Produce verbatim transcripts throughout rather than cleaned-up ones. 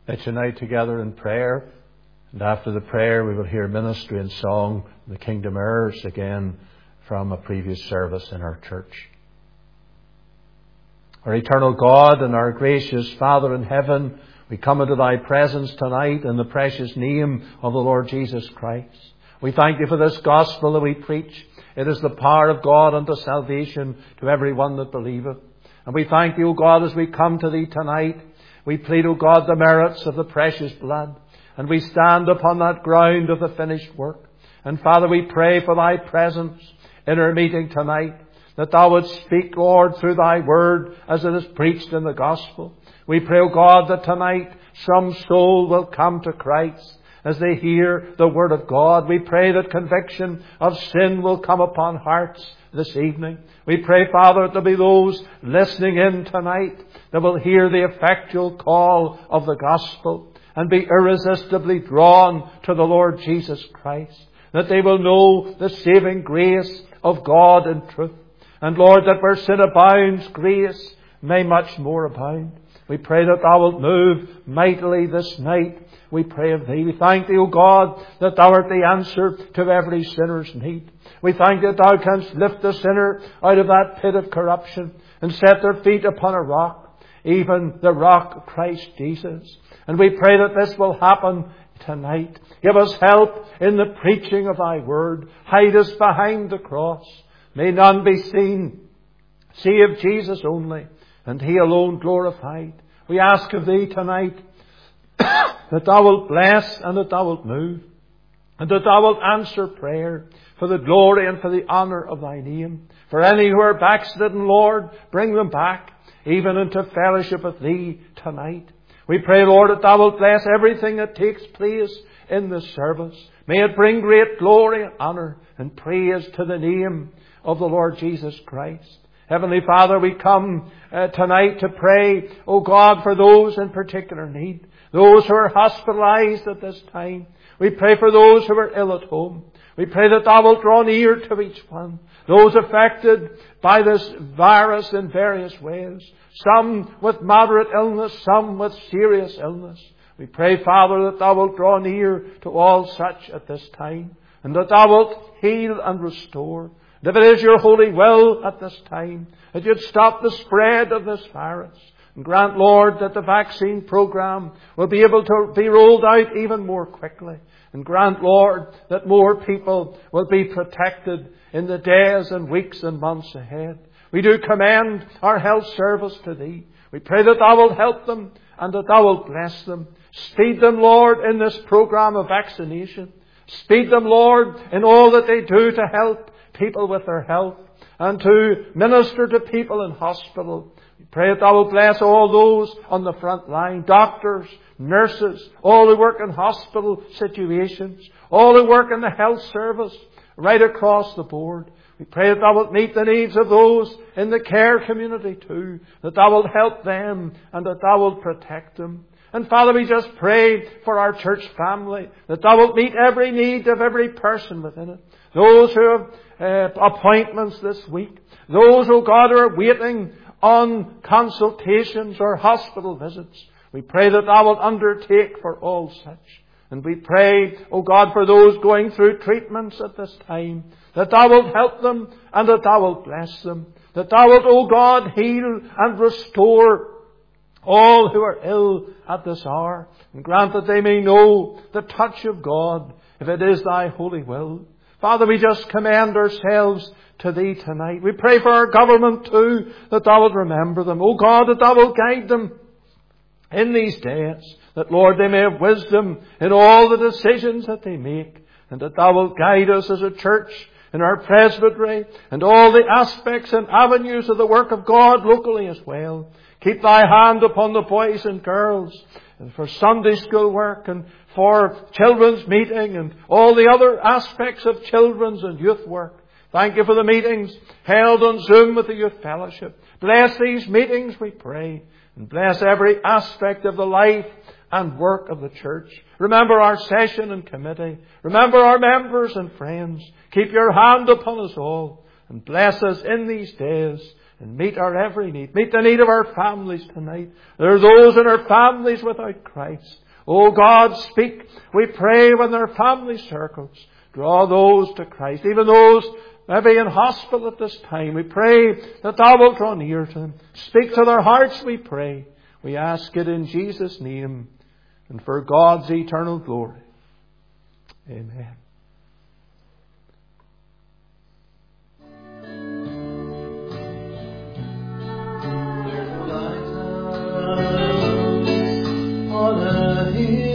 Let's unite together in prayer. And after the prayer, we will hear ministry and song, the Kingdom Heirs, again from a previous service in our church. Our eternal God and our gracious Father in heaven, we come into Thy presence tonight in the precious name of the Lord Jesus Christ. We thank You for this gospel that we preach. It is the power of God unto salvation to every one that believeth. And we thank You, O God, as we come to Thee tonight. We plead, O God, the merits of the precious blood. And we stand upon that ground of the finished work. And Father, we pray for Thy presence in our meeting tonight, that Thou wouldst speak, Lord, through Thy word as it is preached in the gospel. We pray, O God, that tonight some soul will come to Christ as they hear the word of God. We pray that conviction of sin will come upon hearts this evening. We pray, Father, that there be those listening in tonight that will hear the effectual call of the gospel and be irresistibly drawn to the Lord Jesus Christ, that they will know the saving grace of God in truth. And Lord, that where sin abounds, grace may much more abound. We pray that Thou wilt move mightily this night. We pray of Thee. We thank Thee, O God, that Thou art the answer to every sinner's need. We thank Thee that Thou canst lift the sinner out of that pit of corruption and set their feet upon a rock, even the rock of Christ Jesus. And we pray that this will happen tonight. Give us help in the preaching of Thy word. Hide us behind the cross. May none be seen save Jesus only, and He alone glorified. We ask of Thee tonight that Thou wilt bless and that Thou wilt move, and that Thou wilt answer prayer for the glory and for the honour of Thy name. For any who are backslidden, Lord, bring them back even into fellowship with Thee tonight. We pray, Lord, that Thou wilt bless everything that takes place in this service. May it bring great glory and honour and praise to the name of the Lord Jesus Christ. Heavenly Father, we come uh, tonight to pray, O God, for those in particular need. Those who are hospitalized at this time. We pray for those who are ill at home. We pray that Thou wilt draw near to each one. Those affected by this virus in various ways. Some with moderate illness, some with serious illness. We pray, Father, that Thou wilt draw near to all such at this time, and that Thou wilt heal and restore. And if it is Your holy will at this time, that You'd stop the spread of this virus. And grant, Lord, that the vaccine program will be able to be rolled out even more quickly. And grant, Lord, that more people will be protected in the days and weeks and months ahead. We do commend our health service to Thee. We pray that Thou wilt help them and that Thou wilt bless them. Speed them, Lord, in this program of vaccination. Speed them, Lord, in all that they do to help people with their health and to minister to people in hospital. We pray that Thou wilt bless all those on the front line, doctors, nurses, all who work in hospital situations, all who work in the health service, right across the board. We pray that Thou wilt meet the needs of those in the care community too, that Thou wilt help them and that Thou wilt protect them. And Father, we just pray for our church family, that Thou wilt meet every need of every person within it. Those who have uh, appointments this week, those, oh God, who are waiting on consultations or hospital visits. We pray that Thou wilt undertake for all such. And we pray, O God, for those going through treatments at this time, that Thou wilt help them and that Thou wilt bless them. That Thou wilt, O God, heal and restore all who are ill at this hour. And grant that they may know the touch of God, if it is Thy holy will. Father, we just commend ourselves to Thee tonight. We pray for our government too, that Thou wilt remember them. O God, that Thou wilt guide them in these days, that, Lord, they may have wisdom in all the decisions that they make, and that Thou wilt guide us as a church in our presbytery and all the aspects and avenues of the work of God locally as well. Keep Thy hand upon the boys and girls, and for Sunday school work and for children's meeting and all the other aspects of children's and youth work. Thank You for the meetings held on Zoom with the Youth Fellowship. Bless these meetings, we pray, and bless every aspect of the life and work of the church. Remember our session and committee. Remember our members and friends. Keep Your hand upon us all and bless us in these days and meet our every need. Meet the need of our families tonight. There are those in our families without Christ. Oh God, speak. We pray when their family circles. Draw those to Christ, even those maybe in hospital at this time. We pray that Thou wilt draw near to them. Speak to their hearts, we pray. We ask it in Jesus' name and for God's eternal glory. Amen. On a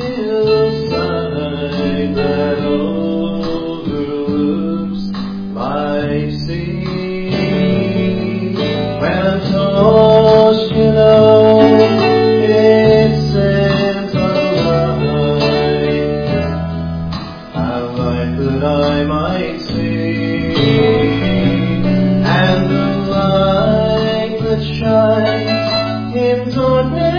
hillside that overlooks my sea, when I'm tossed, you know, it sends a light, a light that I might see, and the light that shines in darkness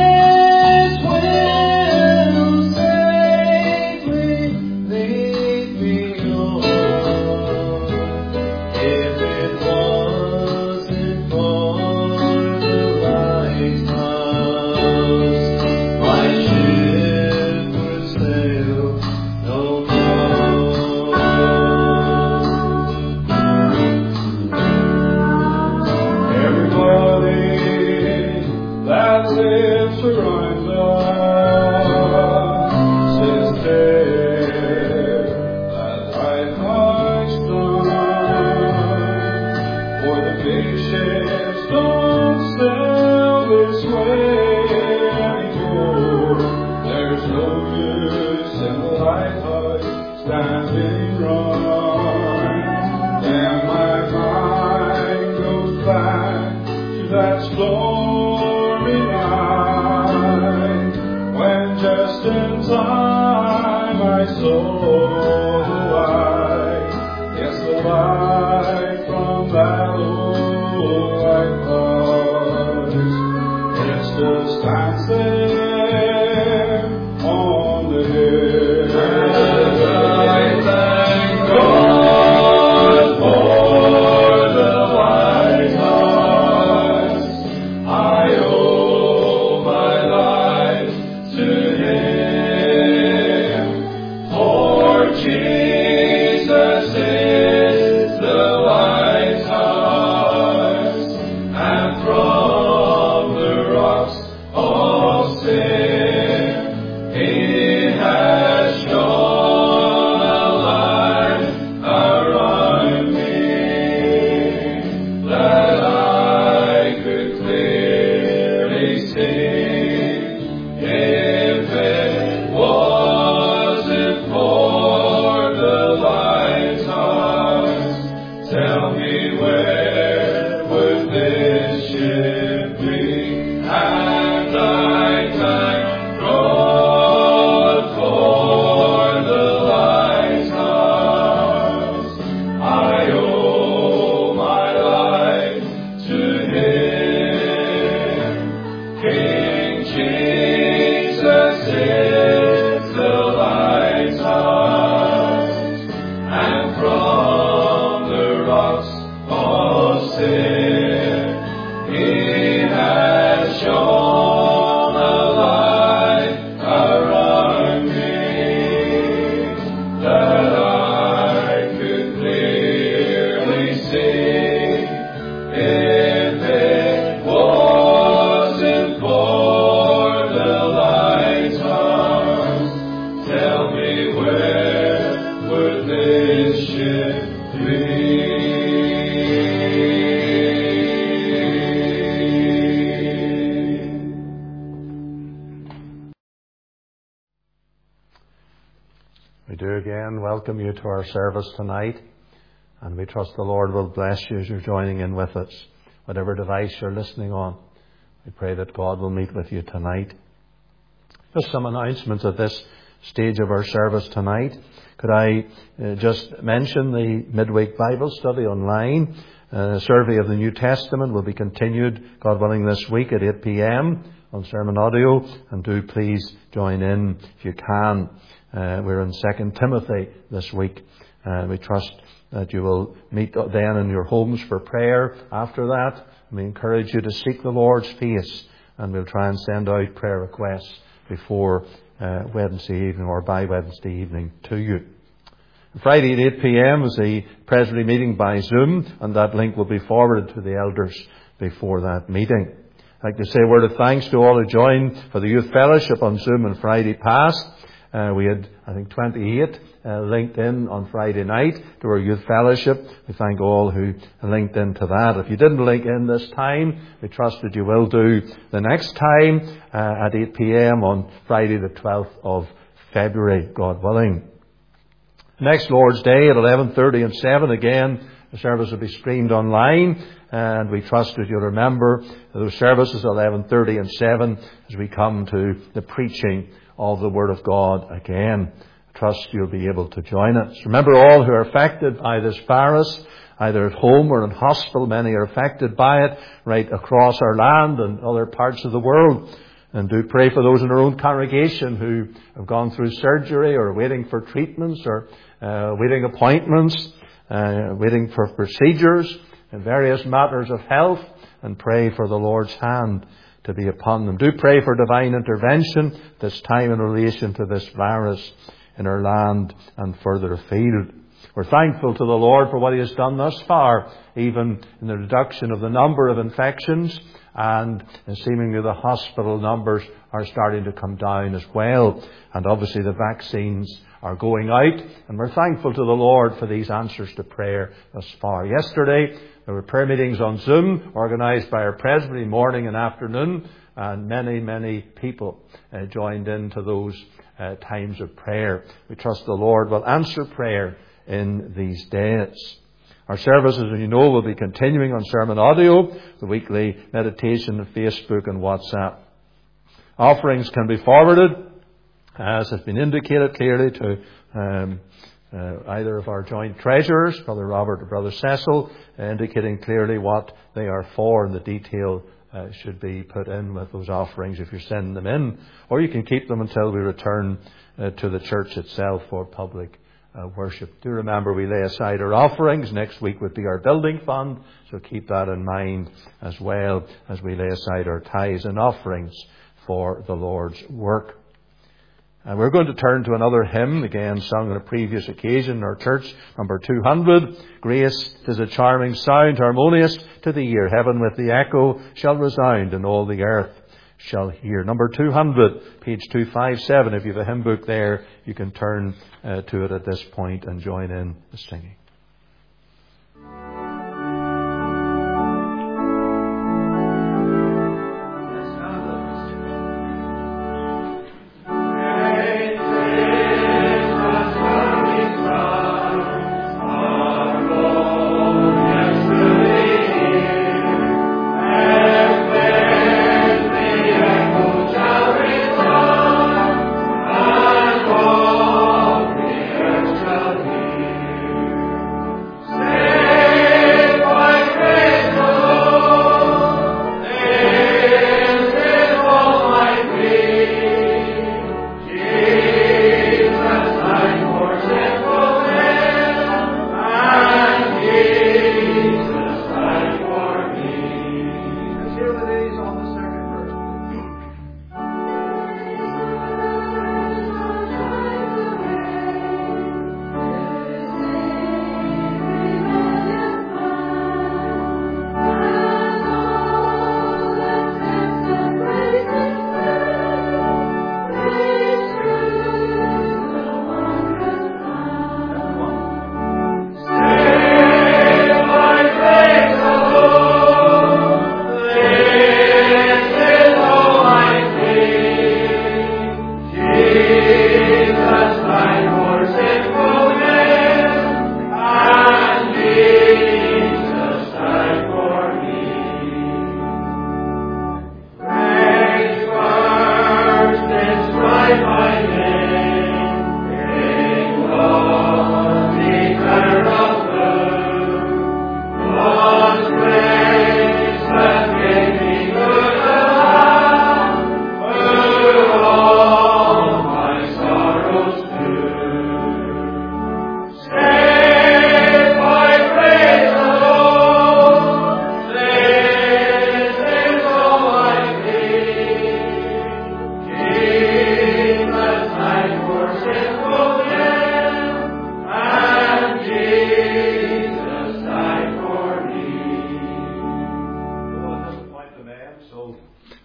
welcome you to our service tonight, and we trust the Lord will bless you as you're joining in with us. Whatever device you're listening on, we pray that God will meet with you tonight. Just some announcements at this stage of our service tonight. Could I uh, just mention the midweek Bible study online? Uh, survey of the New Testament will be continued, God willing, this week at eight p.m. on Sermon Audio, and do please join in if you can. Uh, we're in Second Timothy this week, And we trust that you will meet then in your homes for prayer after that. And we encourage you to seek the Lord's face, and we'll try and send out prayer requests before uh, Wednesday evening or by Wednesday evening to you. Friday at eight p.m. is the Presbytery meeting by Zoom, and that link will be forwarded to the elders before that meeting. I'd like to say a word of thanks to all who joined for the Youth Fellowship on Zoom on Friday past. Uh, we had, I think, twenty-eight uh, linked in on Friday night to our Youth Fellowship. We thank all who linked into that. If you didn't link in this time, we trust that you will do the next time uh, at eight p.m. on Friday the twelfth of February, God willing. Next Lord's Day at eleven thirty and seven again, the service will be streamed online, and we trust that you'll remember those services at eleven thirty and seven as we come to the preaching of the Word of God again. I trust you'll be able to join us. Remember, all who are affected by this virus, either at home or in hospital, many are affected by it right across our land and other parts of the world. And do pray for those in our own congregation who have gone through surgery or waiting for treatments or uh, waiting appointments, uh, waiting for procedures and various matters of health, and pray for the Lord's hand to be upon them. Do pray for divine intervention this time in relation to this virus in our land and further afield. We're thankful to the Lord for what He has done thus far, even in the reduction of the number of infections, and seemingly the hospital numbers are starting to come down as well. And obviously the vaccines are going out, and we're thankful to the Lord for these answers to prayer thus far. Yesterday there were prayer meetings on Zoom organised by our Presbytery morning and afternoon, and many, many people uh, joined into those uh, times of prayer. We trust the Lord will answer prayer in these days. Our services, as you know, will be continuing on sermon audio, the weekly meditation on Facebook and WhatsApp. Offerings can be forwarded, as has been indicated clearly, to um, uh, either of our joint treasurers, Brother Robert or Brother Cecil, uh, indicating clearly what they are for, and the detail uh, should be put in with those offerings if you're sending them in. Or you can keep them until we return uh, to the church itself for public Uh, worship. Do remember we lay aside our offerings. Next week would be our building fund, so keep that in mind as well as we lay aside our tithes and offerings for the Lord's work. And we're going to turn to another hymn, again sung on a previous occasion in our church, number two hundred. Grace, 'tis a charming sound, harmonious to the ear. Heaven with the echo shall resound, and all the earth shall hear. Number two hundred, page two fifty-seven. If you have a hymn book there, you can turn uh, to it at this point and join in the singing.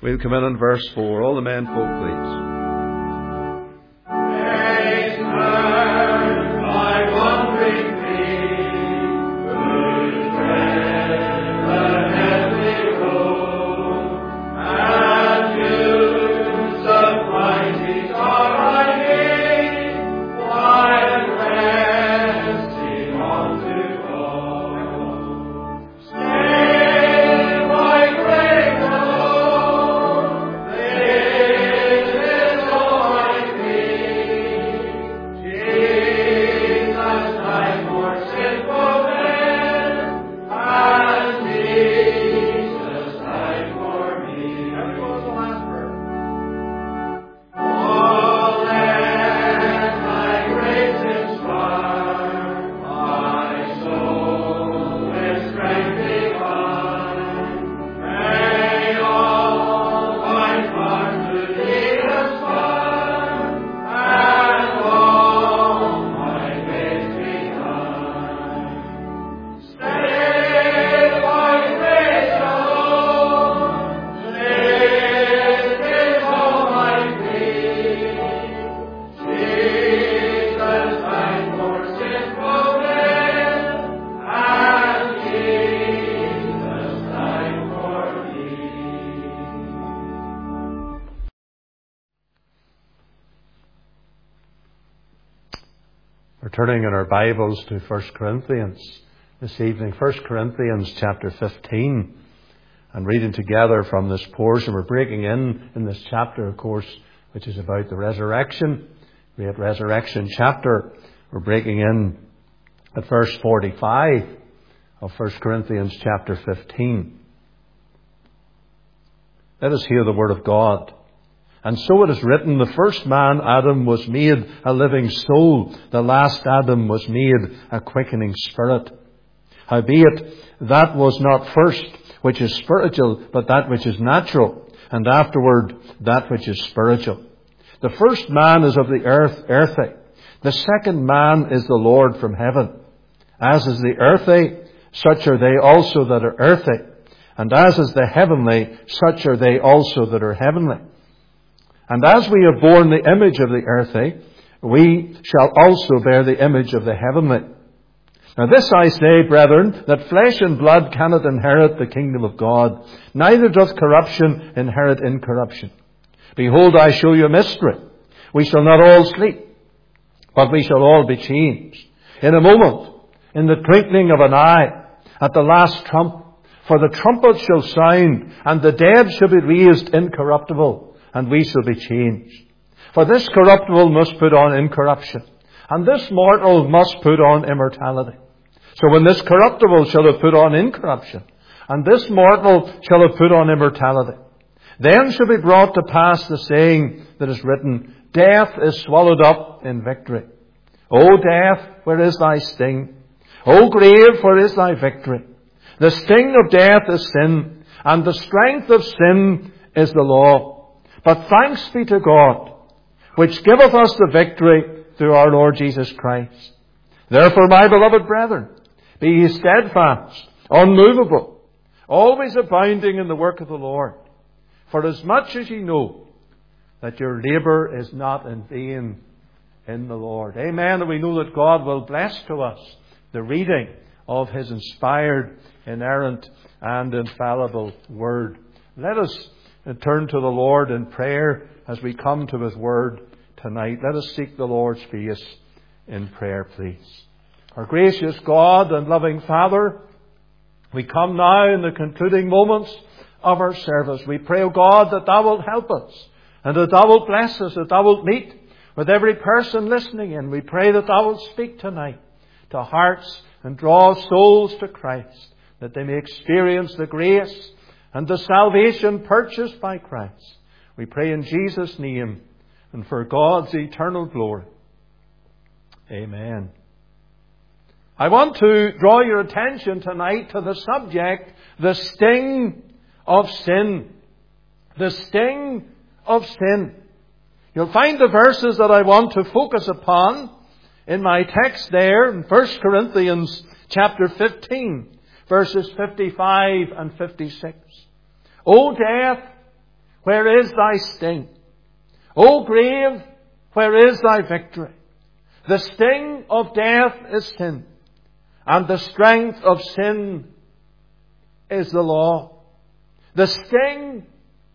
We'll come in on verse four. All the men folk, please. Turning in our Bibles to First Corinthians this evening, First Corinthians chapter fifteen, and reading together from this portion. We're breaking in in this chapter, of course, which is about the resurrection, great resurrection chapter. We're breaking in at verse forty-five of First Corinthians chapter fifteen. Let us hear the word of God. And so it is written, the first man, Adam, was made a living soul. The last Adam was made a quickening spirit. Howbeit, that was not first which is spiritual, but that which is natural, and afterward that which is spiritual. The first man is of the earth, earthy. The second man is the Lord from heaven. As is the earthy, such are they also that are earthy. And as is the heavenly, such are they also that are heavenly. And as we have borne the image of the earthly, we shall also bear the image of the heavenly. Now this I say, brethren, that flesh and blood cannot inherit the kingdom of God, neither doth corruption inherit incorruption. Behold, I show you a mystery. We shall not all sleep, but we shall all be changed. In a moment, in the twinkling of an eye, at the last trump, for the trumpet shall sound, and the dead shall be raised incorruptible, and we shall be changed. For this corruptible must put on incorruption, and this mortal must put on immortality. So when this corruptible shall have put on incorruption, and this mortal shall have put on immortality, then shall be brought to pass the saying that is written, death is swallowed up in victory. O death, where is thy sting? O grave, where is thy victory? The sting of death is sin, and the strength of sin is the law. But thanks be to God, which giveth us the victory through our Lord Jesus Christ. Therefore, my beloved brethren, be ye steadfast, unmovable, always abounding in the work of the Lord. For as much as ye know that your labour is not in vain in the Lord. Amen. And we know that God will bless to us the reading of His inspired, inerrant, and infallible Word. Let us and turn to the Lord in prayer as we come to His Word tonight. Let us seek the Lord's face in prayer, please. Our gracious God and loving Father, we come now in the concluding moments of our service. We pray, O God, that Thou wilt help us, and that Thou wilt bless us, that Thou wilt meet with every person listening in. We pray that Thou wilt speak tonight to hearts and draw souls to Christ, that they may experience the grace and the salvation purchased by Christ. We pray in Jesus' name and for God's eternal glory. Amen. I want to draw your attention tonight to the subject, the sting of sin. The sting of sin. You'll find the verses that I want to focus upon in my text there in First Corinthians chapter fifteen, verses fifty-five and fifty-six. O death, where is thy sting? O grave, where is thy victory? The sting of death is sin, and the strength of sin is the law. The sting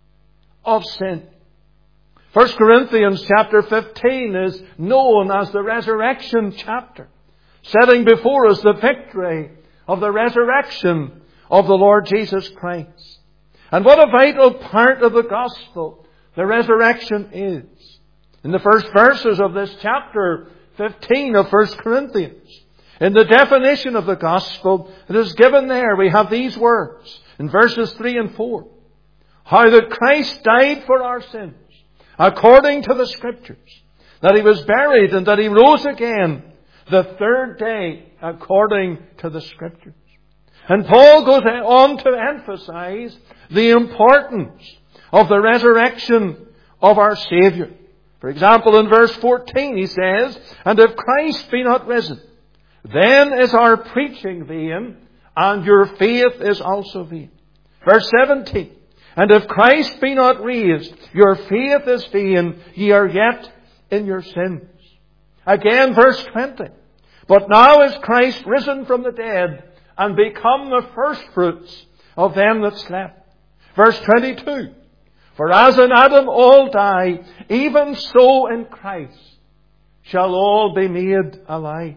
of sin. First Corinthians chapter fifteen is known as the resurrection chapter, setting before us the victory of the resurrection of the Lord Jesus Christ. And what a vital part of the gospel the resurrection is. In the first verses of this chapter fifteen of First Corinthians, in the definition of the gospel that is given there, we have these words in verses three and four. How that Christ died for our sins, according to the Scriptures, that He was buried and that He rose again the third day, according to the Scriptures. And Paul goes on to emphasize the importance of the resurrection of our Saviour. For example, in verse fourteen he says, and if Christ be not risen, then is our preaching vain, and your faith is also vain. Verse seventeen, and if Christ be not raised, your faith is vain, ye are yet in your sins. Again, verse twenty, but now is Christ risen from the dead, and become the firstfruits of them that slept. Verse twenty-two, for as in Adam all die, even so in Christ shall all be made alive.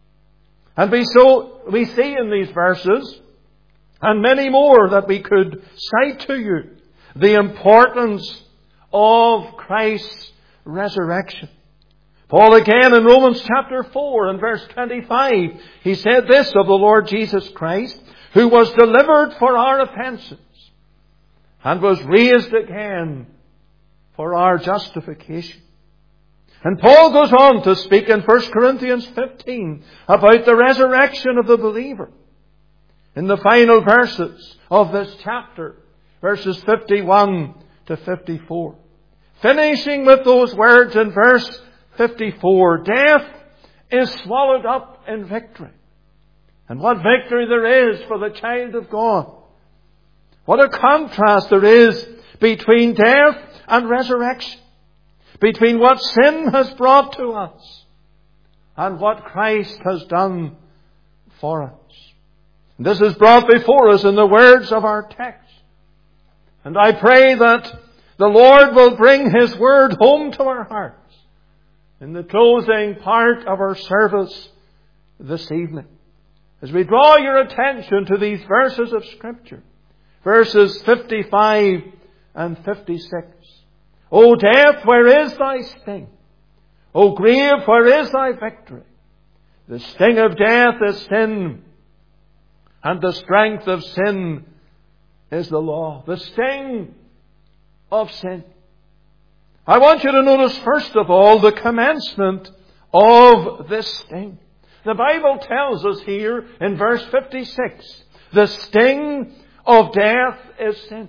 And we, so, we see in these verses, and many more that we could cite to you, the importance of Christ's resurrection. Paul again in Romans chapter four and verse twenty-five, he said this of the Lord Jesus Christ, who was delivered for our offences, and was raised again for our justification. And Paul goes on to speak in First Corinthians fifteen about the resurrection of the believer. In the final verses of this chapter, verses fifty-one to fifty-four. Finishing with those words in verse fifty-four, death is swallowed up in victory. And what victory there is for the child of God. What a contrast there is between death and resurrection. Between what sin has brought to us and what Christ has done for us. And this is brought before us in the words of our text. And I pray that the Lord will bring His word home to our hearts in the closing part of our service this evening. As we draw your attention to these verses of Scripture, verses fifty-five and fifty-six. O death, where is thy sting? O grave, where is thy victory? The sting of death is sin, and the strength of sin is the law. The sting of sin. I want you to notice first of all the commencement of this sting. The Bible tells us here in verse fifty-six, the sting of death is sin.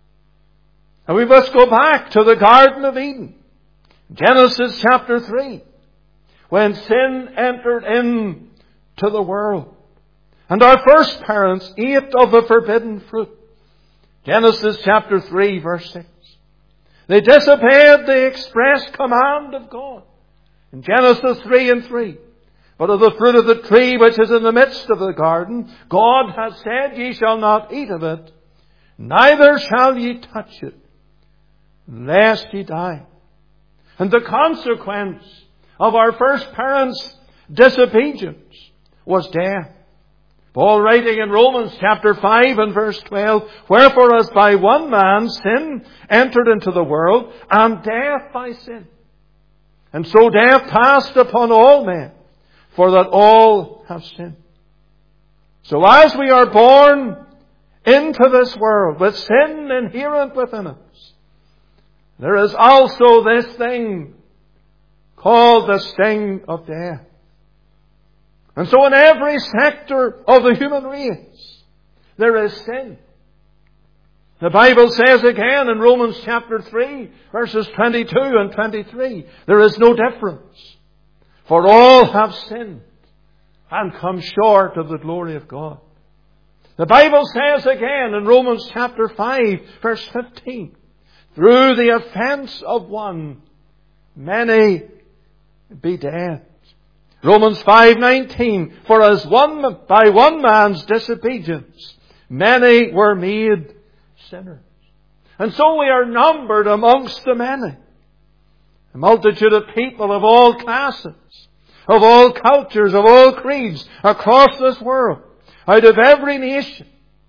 And we must go back to the Garden of Eden. Genesis chapter three. When sin entered into the world. And our first parents ate of the forbidden fruit. Genesis chapter three verse six. They disobeyed the express command of God. In Genesis three and three. But of the fruit of the tree which is in the midst of the garden, God has said, ye shall not eat of it, neither shall ye touch it, lest ye die. And the consequence of our first parents' disobedience was death. Paul writing in Romans chapter five and verse twelve, wherefore as by one man sin entered into the world, and death by sin. And so death passed upon all men, for that all have sinned. So as we are born into this world with sin inherent within us, there is also this thing called the sting of death. And so in every sector of the human race, there is sin. The Bible says again in Romans chapter three, verses twenty-two and twenty-three, there is no difference. For all have sinned and come short of the glory of God. The Bible says again in Romans chapter five, verse fifteen, through the offense of one, many be dead. Romans five nineteen, for as one, by one man's disobedience, many were made sinners. And so we are numbered amongst the many. A multitude of people of all classes, of all cultures, of all creeds, across this world, out of every nation,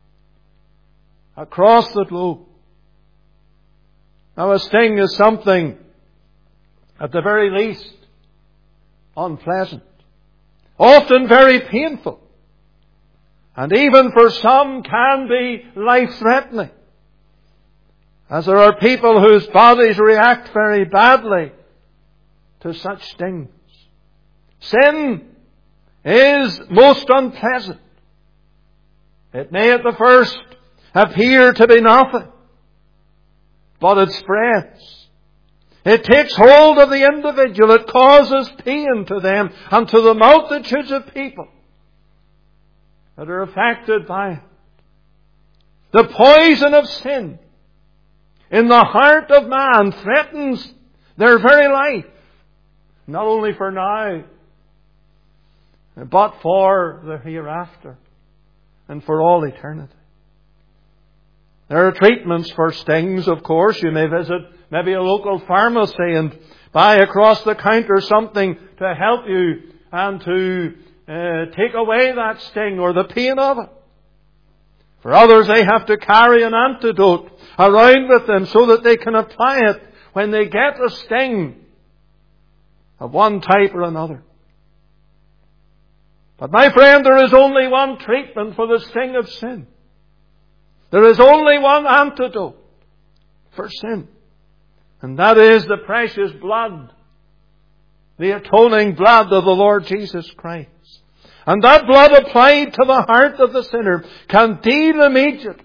across the globe. Now a sting is something, at the very least, unpleasant, often very painful, and even for some can be life-threatening, as there are people whose bodies react very badly to such stings. Sin is most unpleasant. It may at the first appear to be nothing, but it spreads. It takes hold of the individual. It causes pain to them and to the multitudes of people that are affected by it. The poison of sin in the heart of man threatens their very life, not only for now, but for the hereafter and for all eternity. There are treatments for stings, of course. You may visit maybe a local pharmacy and buy across the counter something to help you and to uh, take away that sting or the pain of it. For others, they have to carry an antidote around with them so that they can apply it when they get a sting of one type or another. But my friend, there is only one treatment for the sting of sin. There is only one antidote for sin. And that is the precious blood, the atoning blood of the Lord Jesus Christ. And that blood applied to the heart of the sinner can deal immediately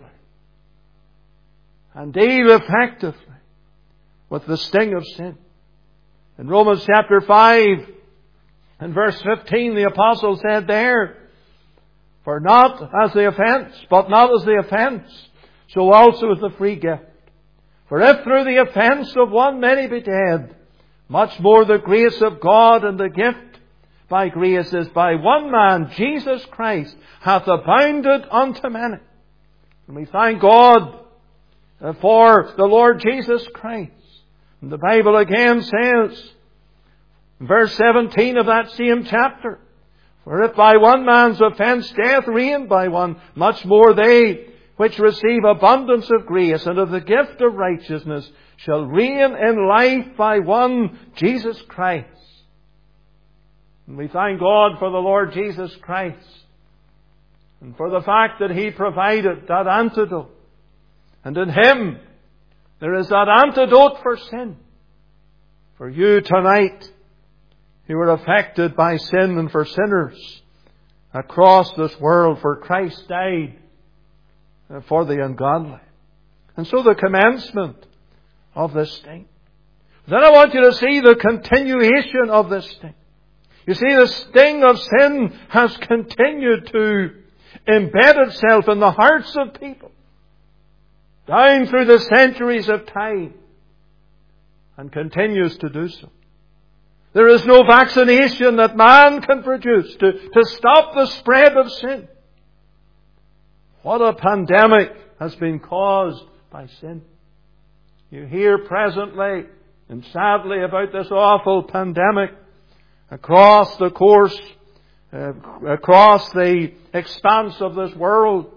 and deal effectively with the sting of sin. In Romans chapter five and verse fifteen, the apostle said there, for not as the offense, but not as the offense, so also is the free gift. For if through the offense of one many be dead, much more the grace of God and the gift by grace is by one man, Jesus Christ, hath abounded unto many. And we thank God for the Lord Jesus Christ. And the Bible again says, verse seventeen of that same chapter, for if by one man's offence death reigned by one, much more they which receive abundance of grace and of the gift of righteousness shall reign in life by one, Jesus Christ. And we thank God for the Lord Jesus Christ and for the fact that He provided that antidote. And in Him there is that antidote for sin. For you tonight who are affected by sin and for sinners across this world, for Christ died for the ungodly. And so the commencement of this sting. Then I want you to see the continuation of this sting. You see, the sting of sin has continued to embed itself in the hearts of people down through the centuries of time and continues to do so. There is no vaccination that man can produce to, to stop the spread of sin. What a pandemic has been caused by sin. You hear presently and sadly about this awful pandemic across the course, uh, across the expanse of this world.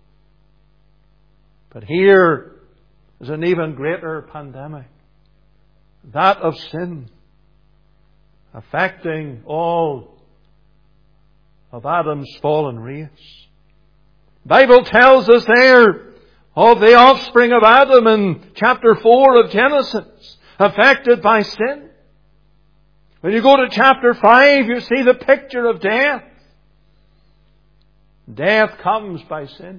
But here is an even greater pandemic. That of sin, affecting all of Adam's fallen race. The Bible tells us there of the offspring of Adam in chapter four of Genesis, affected by sin. When you go to chapter five, you see the picture of death. Death comes by sin.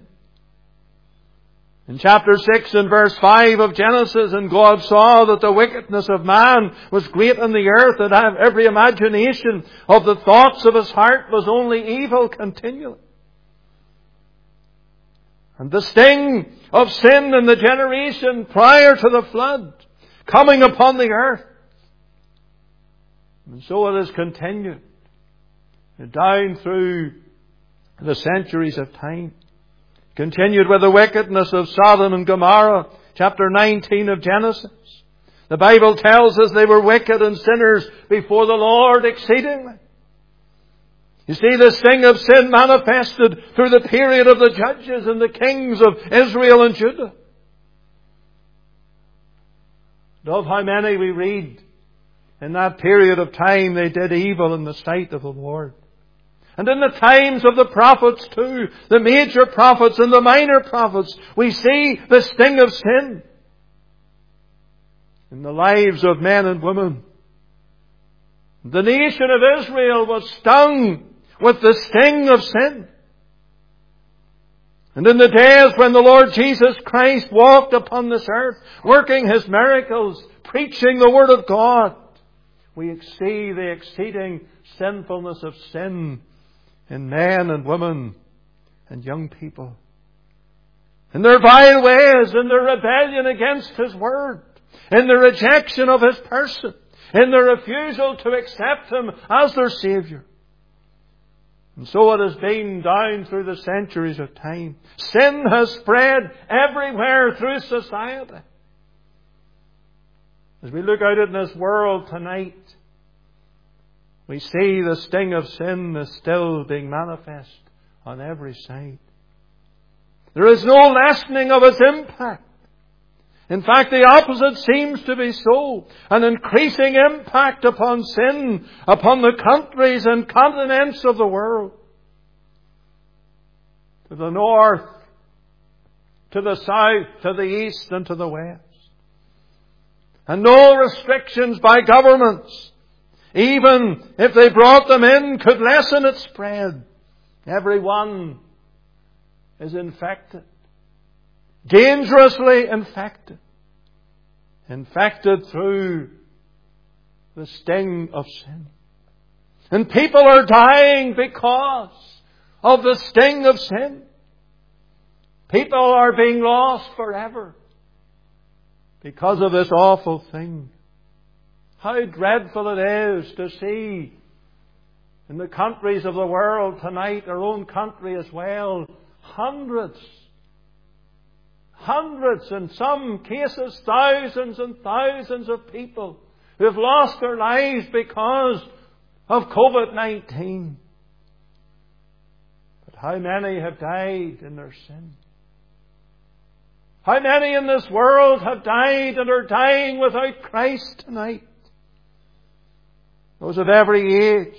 In chapter six and verse five of Genesis, and God saw that the wickedness of man was great in the earth, and every imagination of the thoughts of his heart was only evil continually. And the sting of sin in the generation prior to the flood coming upon the earth. And so it has continued down through the centuries of time. Continued with the wickedness of Sodom and Gomorrah, chapter nineteen of Genesis. The Bible tells us they were wicked and sinners before the Lord exceedingly. You see, the sting of sin manifested through the period of the judges and the kings of Israel and Judah. And of how many we read in that period of time they did evil in the sight of the Lord. And in the times of the prophets too, the major prophets and the minor prophets, we see the sting of sin in the lives of men and women. The nation of Israel was stung with the sting of sin. And in the days when the Lord Jesus Christ walked upon this earth, working His miracles, preaching the Word of God, we see the exceeding sinfulness of sin in men and women and young people. In their vile ways, in their rebellion against His Word, in their rejection of His person, in their refusal to accept Him as their Saviour. And so it has been down through the centuries of time. Sin has spread everywhere through society. As we look out in this world tonight, we see the sting of sin is still being manifest on every side. There is no lessening of its impact. In fact, the opposite seems to be so. An increasing impact upon sin, upon the countries and continents of the world. To the north, to the south, to the east and to the west. And no restrictions by governments, even if they brought them in, could lessen its spread. Everyone is infected. Dangerously infected. Infected through the sting of sin. And people are dying because of the sting of sin. People are being lost forever because of this awful thing. How dreadful it is to see in the countries of the world tonight, our own country as well, hundreds Hundreds, in some cases thousands and thousands of people who have lost their lives because of COVID nineteen. But how many have died in their sin? How many in this world have died and are dying without Christ tonight? Those of every age,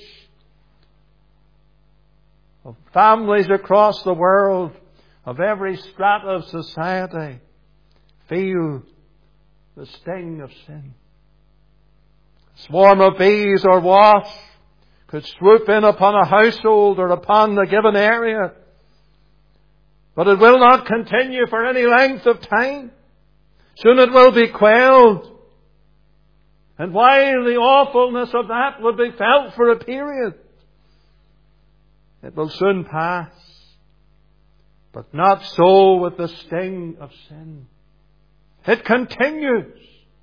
of families across the world, of every strata of society, feel the sting of sin. A swarm of bees or wasps could swoop in upon a household or upon the given area, but it will not continue for any length of time. Soon it will be quelled. And while the awfulness of that would be felt for a period, it will soon pass. But not so with the sting of sin. It continues,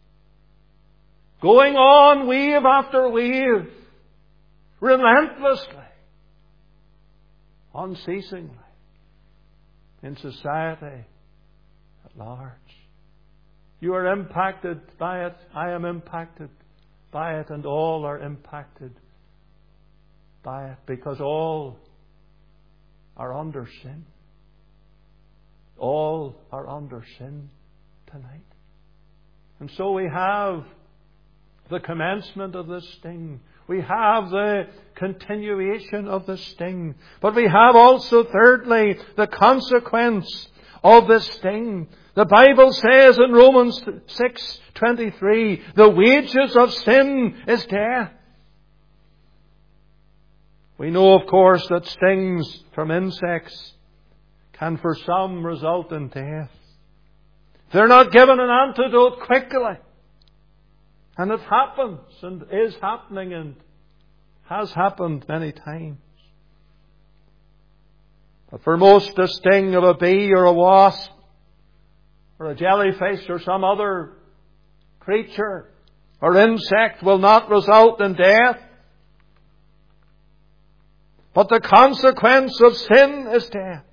going on wave after wave, relentlessly, unceasingly, in society at large. You are impacted by it, I am impacted by it, and all are impacted by it, because all are under sin. All are under sin tonight. And so we have the commencement of this sting. We have the continuation of the sting. But we have also, thirdly, the consequence of this sting. The Bible says in Romans six twenty-three, the wages of sin is death. We know, of course, that stings from insects can for some result in death. They're not given an antidote quickly. And it happens and is happening and has happened many times. But for most, the sting of a bee or a wasp or a jellyfish or some other creature or insect will not result in death. But the consequence of sin is death.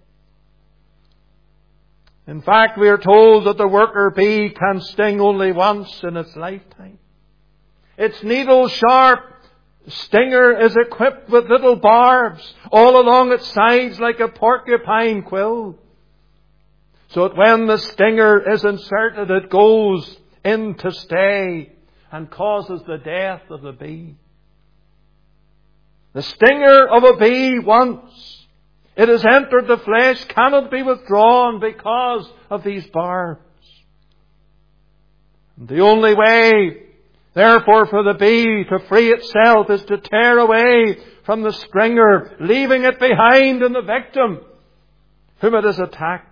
In fact, we are told that the worker bee can sting only once in its lifetime. Its needle-sharp stinger is equipped with little barbs all along its sides like a porcupine quill, so that when the stinger is inserted, it goes in to stay and causes the death of the bee. The stinger of a bee, once it has entered the flesh, cannot be withdrawn because of these barbs. And the only way, therefore, for the bee to free itself is to tear away from the stinger, leaving it behind in the victim whom it has attacked.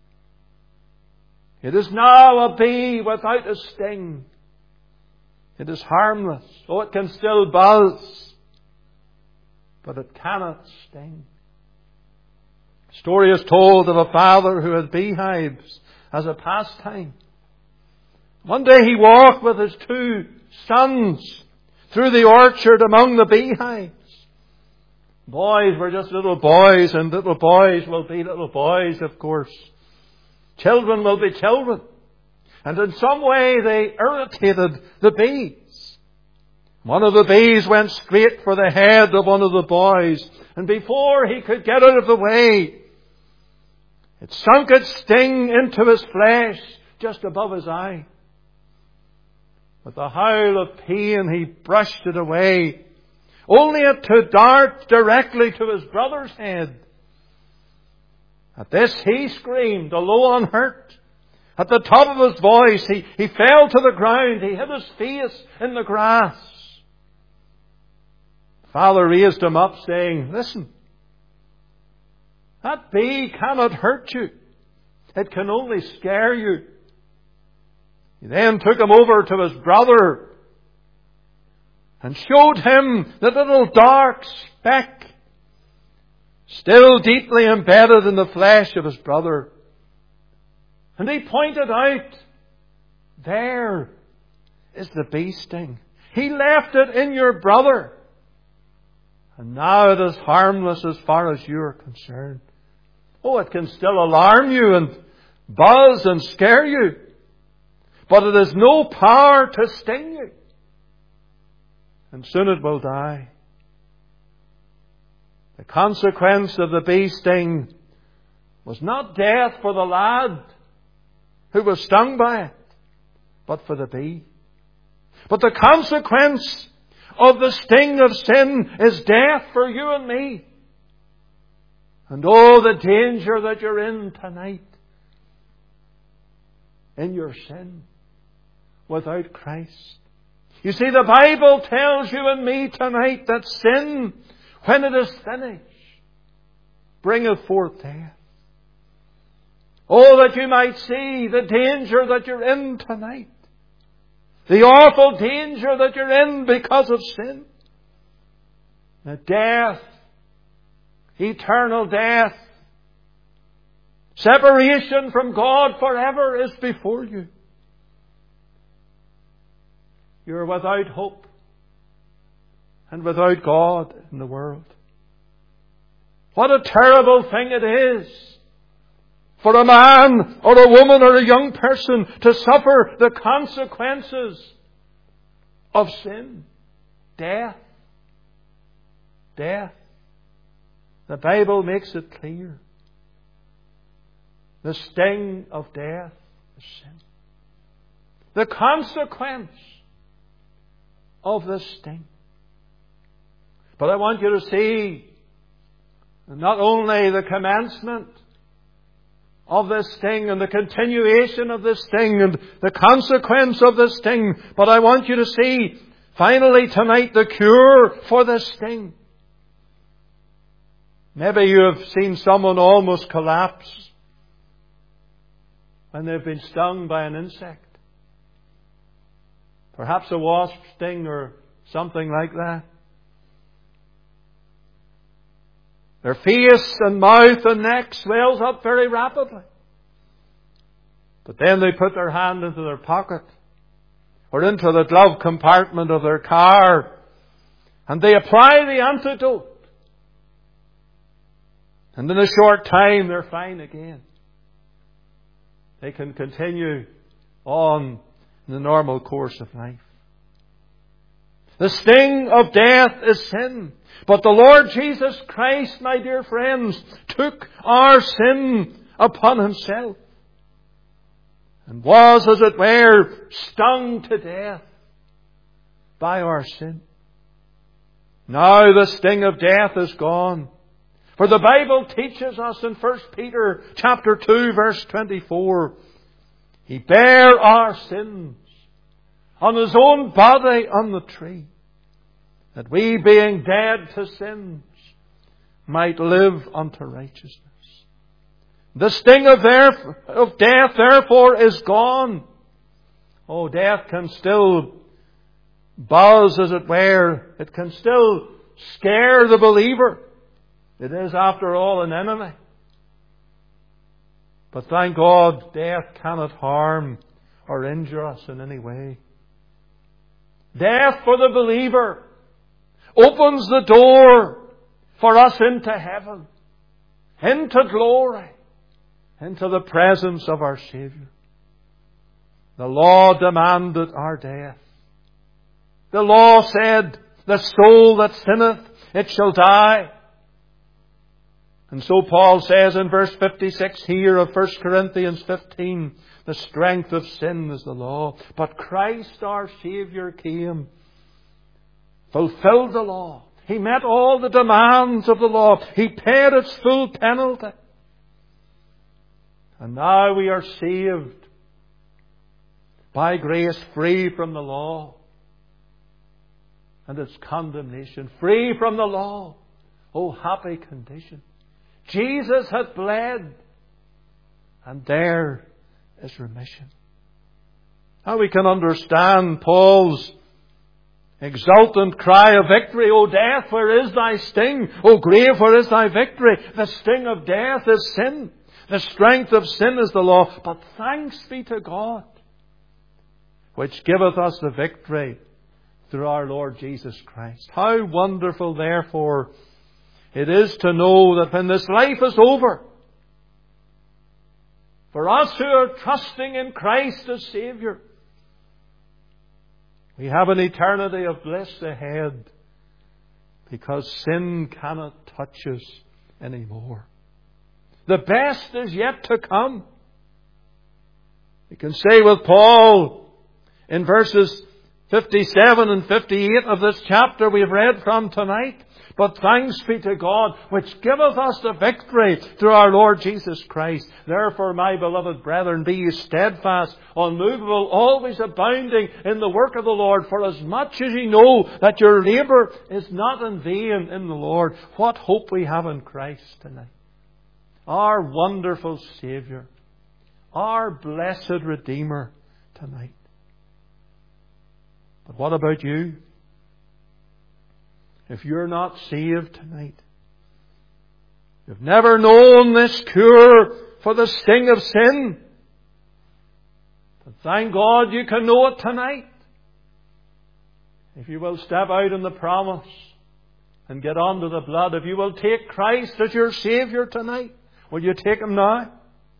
It is now a bee without a sting. It is harmless. Oh, it can still buzz, but it cannot sting. A story is told of a father who had beehives as a pastime. One day he walked with his two sons through the orchard among the beehives. Boys were just little boys, and little boys will be little boys, of course. Children will be children. And in some way they irritated the bees. One of the bees went straight for the head of one of the boys, and before he could get out of the way, it sunk its sting into his flesh just above his eye. With a howl of pain, he brushed it away, only it to dart directly to his brother's head. At this he screamed, although unhurt. At the top of his voice, he, he fell to the ground. He hid his face in the grass. Father raised him up, saying, "Listen, that bee cannot hurt you. It can only scare you." He then took him over to his brother and showed him the little dark speck still deeply embedded in the flesh of his brother. And he pointed out, there is the bee sting. He left it in your brother. And now it is harmless as far as you are concerned. Oh, it can still alarm you and buzz and scare you, but it has no power to sting you. And soon it will die. The consequence of the bee sting was not death for the lad who was stung by it, but for the bee. But the consequence of the sting of sin is death for you and me. And oh, the danger that you're in tonight in your sin without Christ. You see, the Bible tells you and me tonight that sin, when it is finished, bringeth forth death. Oh, that you might see the danger that you're in tonight. The awful danger that you're in because of sin. The death, eternal death, separation from God forever is before you. You're without hope and without God in the world. What a terrible thing it is for a man or a woman or a young person to suffer the consequences of sin. Death. Death. The Bible makes it clear. The sting of death is sin. The consequence of the sting. But I want you to see not only the commencement of this sting and the continuation of this sting and the consequence of this sting, but I want you to see finally tonight the cure for this sting. Maybe you have seen someone almost collapse when they've been stung by an insect. Perhaps a wasp sting or something like that. Their face and mouth and neck swells up very rapidly. But then they put their hand into their pocket or into the glove compartment of their car and they apply the antidote. And in a short time they're fine again. They can continue on in the normal course of life. The sting of death is sin. But the Lord Jesus Christ, my dear friends, took our sin upon Himself and was, as it were, stung to death by our sin. Now the sting of death is gone. For the Bible teaches us in First Peter chapter two verse twenty-four, He bare our sins on His own body on the tree, that we, being dead to sins, might live unto righteousness. The sting of, there, of death, therefore, is gone. Oh, death can still buzz, as it were. It can still scare the believer. It is, after all, an enemy. But thank God, death cannot harm or injure us in any way. Death for the believer opens the door for us into heaven, into glory, into the presence of our Saviour. The law demanded our death. The law said, the soul that sinneth, it shall die. And so Paul says in verse fifty-six here of First Corinthians fifteen, the strength of sin is the law. But Christ our Saviour came, fulfilled the law. He met all the demands of the law. He paid its full penalty. And now we are saved by grace, free from the law and its condemnation. Free from the law. Oh, happy condition. Jesus hath bled, and there is remission. Now we can understand Paul's exultant cry of victory. O death, where is thy sting? O grave, where is thy victory? The sting of death is sin. The strength of sin is the law. But thanks be to God, which giveth us the victory through our Lord Jesus Christ. How wonderful, therefore, it is to know that when this life is over, for us who are trusting in Christ as Saviour, we have an eternity of bliss ahead, because sin cannot touch us anymore. The best is yet to come. We can say with Paul in verses fifty-seven and fifty-eight of this chapter we've read from tonight, but thanks be to God, which giveth us the victory through our Lord Jesus Christ. Therefore, my beloved brethren, be ye steadfast, unmovable, always abounding in the work of the Lord, for as much as ye know that your labour is not in vain in the Lord. What hope we have in Christ tonight. Our wonderful Saviour, our blessed Redeemer tonight. But what about you? If you're not saved tonight, you've never known this cure for the sting of sin, but thank God you can know it tonight. If you will step out in the promise and get under the blood, if you will take Christ as your Saviour tonight, will you take Him now?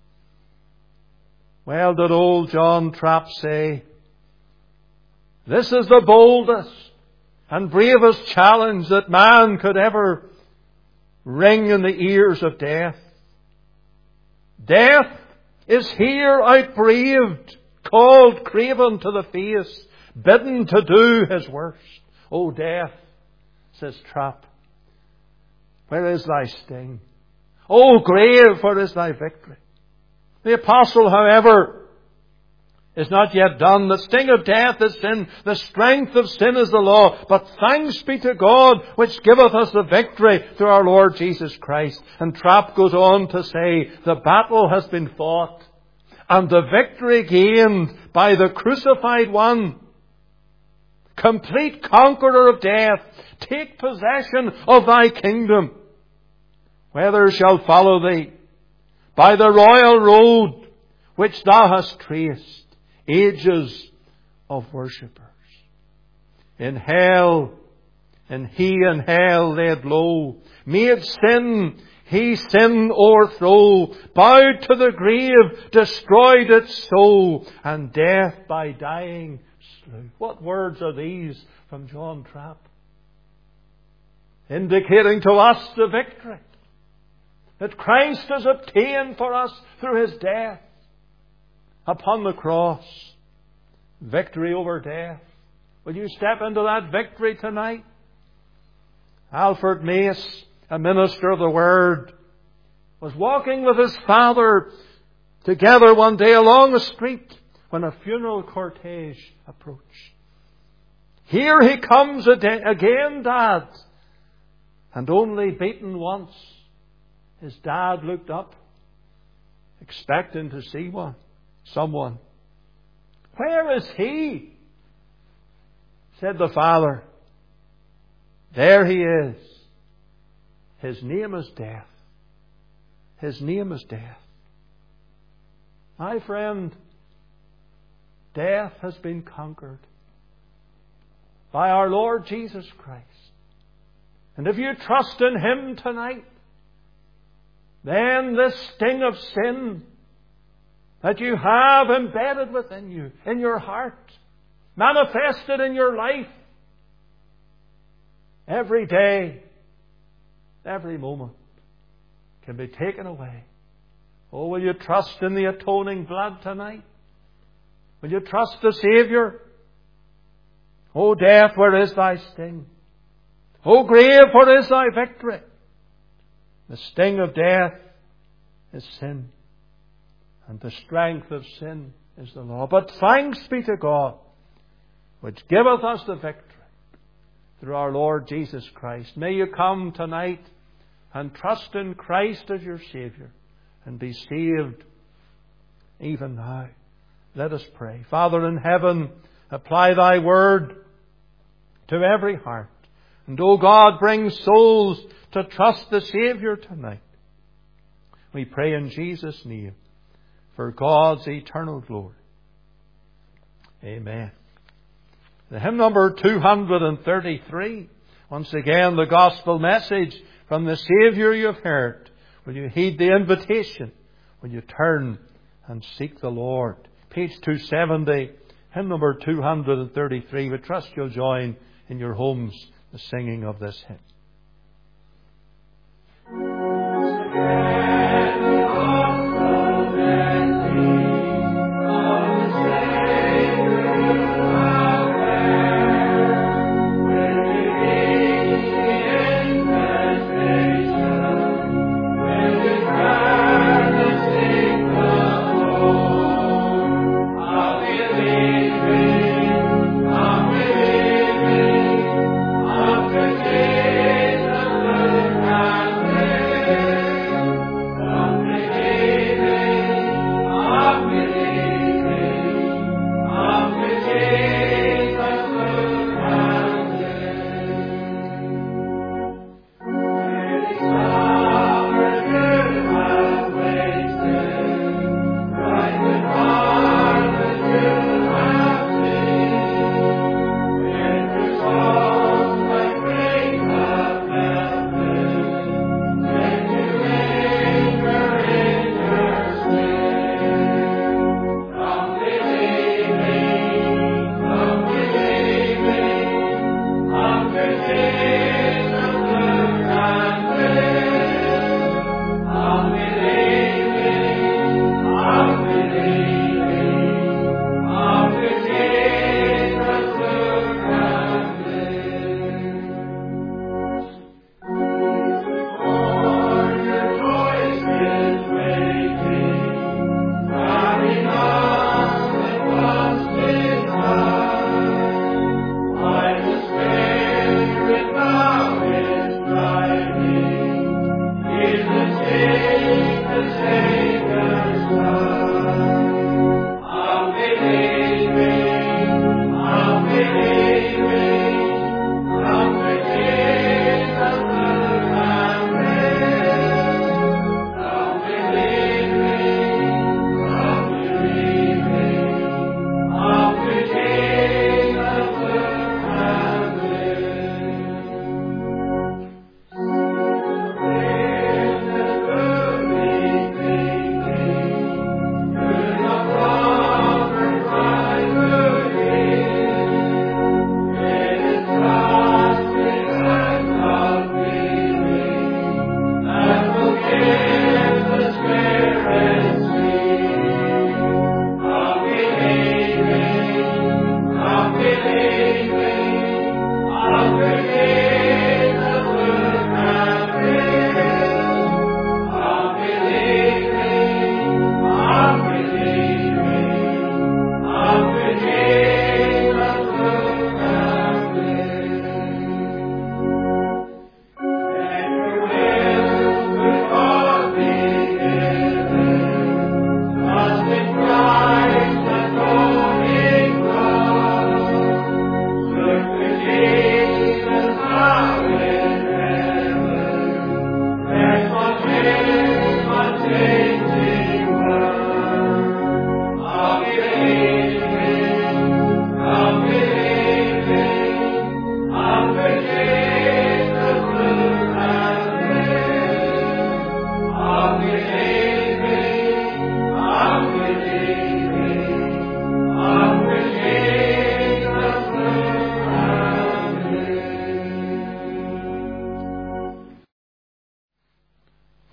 Well, did old John Trapp say, this is the boldest and bravest challenge that man could ever ring in the ears of death. Death is here outbraved, called craven to the face, bidden to do his worst. O death, says Trapp, where is thy sting? O grave, where is thy victory? The apostle, however, is not yet done. The sting of death is sin. The strength of sin is the law. But thanks be to God, which giveth us the victory through our Lord Jesus Christ. And Trapp goes on to say, the battle has been fought, and the victory gained by the crucified one. Complete conqueror of death, take possession of thy kingdom. Whether shall follow thee by the royal road which thou hast traced ages of worshippers. In hell, and he in hell laid low, made sin, he sin o'erthrow, bowed to the grave, destroyed its soul, and death by dying slew. What words are these from John Trapp? Indicating to us the victory that Christ has obtained for us through His death upon the cross. Victory over death. Will you step into that victory tonight? Alfred Mace, a minister of the Word, was walking with his father together one day along the street when a funeral cortege approached. Here he comes again, Dad. And only beaten once, his dad looked up, expecting to see one, someone. Where is he? Said the father. There he is. His name is death. His name is death. My friend, death has been conquered by our Lord Jesus Christ. And if you trust in Him tonight, then this sting of sin that you have embedded within you, in your heart, manifested in your life, every day, every moment, can be taken away. Oh, will you trust in the atoning blood tonight? Will you trust the Saviour? Oh, death, where is thy sting? O grave, where is thy victory? The sting of death is sin, and the strength of sin is the law. But thanks be to God, which giveth us the victory through our Lord Jesus Christ. May you come tonight and trust in Christ as your Saviour and be saved even now. Let us pray. Father in heaven, apply thy word to every heart. And, O God, bring souls to trust the Saviour tonight. We pray in Jesus' name for God's eternal glory. Amen. The hymn number two hundred thirty-three. Once again, the gospel message from the Saviour you've heard. Will you heed the invitation? Will you turn and seek the Lord? Page two seventy, hymn number two hundred thirty-three. We trust you'll join in your homes the singing of this hymn. Yeah.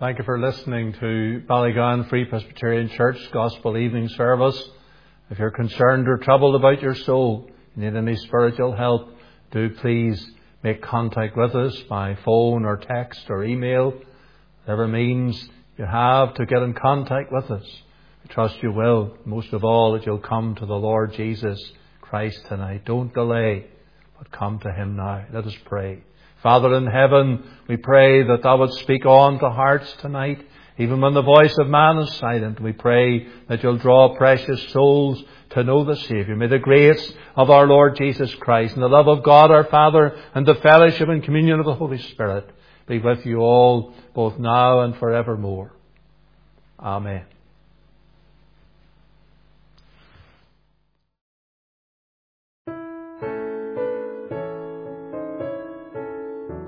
Thank you for listening to Ballygowan Free Presbyterian Church Gospel Evening Service. If you're concerned or troubled about your soul, you need any spiritual help, do please make contact with us by phone or text or email. Whatever means you have to get in contact with us. We trust you will. Most of all, that you'll come to the Lord Jesus Christ tonight. Don't delay, but come to Him now. Let us pray. Father in heaven, we pray that Thou would speak on to hearts tonight, even when the voice of man is silent. We pray that You'll draw precious souls to know the Saviour. May the grace of our Lord Jesus Christ and the love of God our Father and the fellowship and communion of the Holy Spirit be with you all, both now and forevermore. Amen.